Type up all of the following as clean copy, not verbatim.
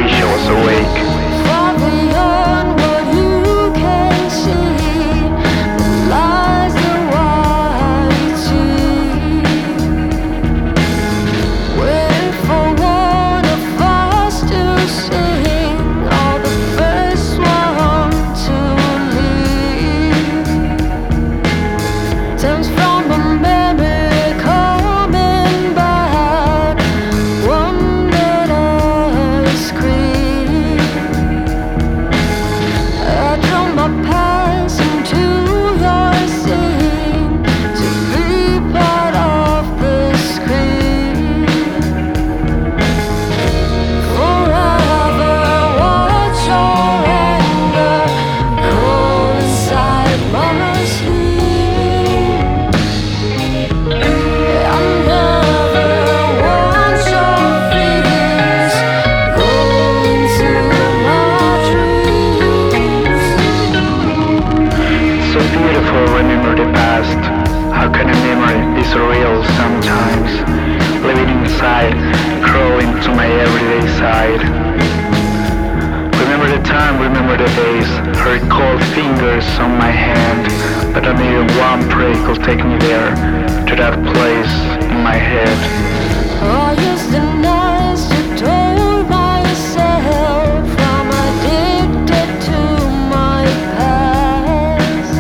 wish I was awake. Far beyond what you can see, lies the white waiting for one of us to sing, or the first one to leave. Turns from a memory coming back, one that I scream. I draw my past into your scene to be part of the screen. Forever watch your anger go inside my sleep. I never want your fears go into my dreams. So beautiful, remember the past. How can a memory be so real sometimes? Living inside, crawling to my everyday side. Remember the time, remember the days. Her cold fingers on my hand, but only one pray could take me there, to that place in my head. I used the nights to told myself I'm addicted to my past.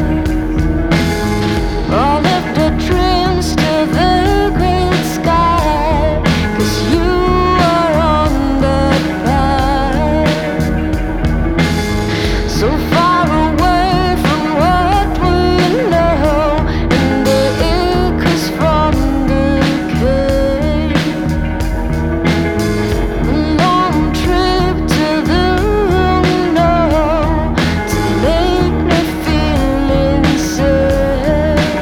I left the dreams to the green sky, 'cause you are on the path. So far away from what we know, and the echoes from the cave. A long trip to the unknown to make me feel insane.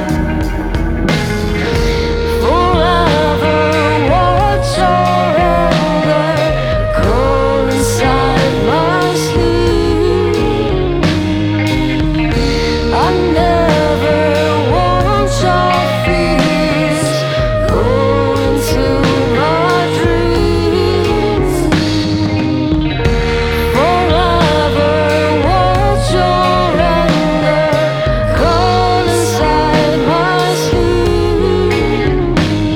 Forever watch your anger cold inside my sleep. I never want your fears go into my dreams. Forever watch your anger cold inside my sleep.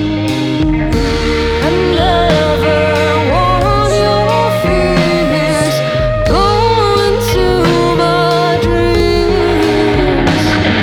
I never want your fears go into my dreams.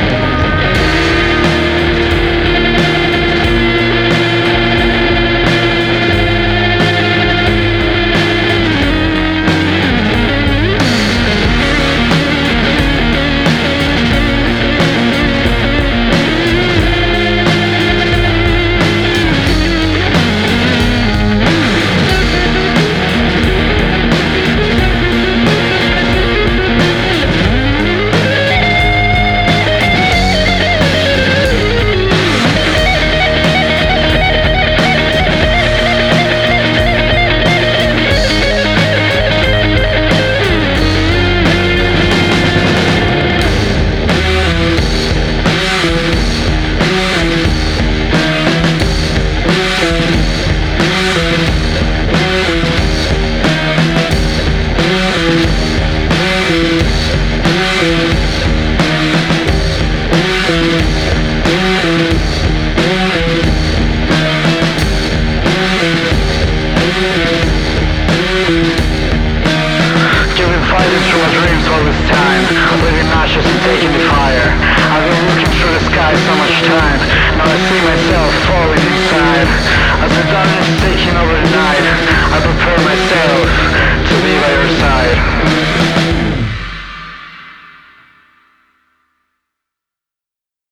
You've been fighting through my dreams all this time, living ashes and taking the fire. I've been looking through the sky so much time, now I see myself falling inside. As the darkness taking over the night, I prepare myself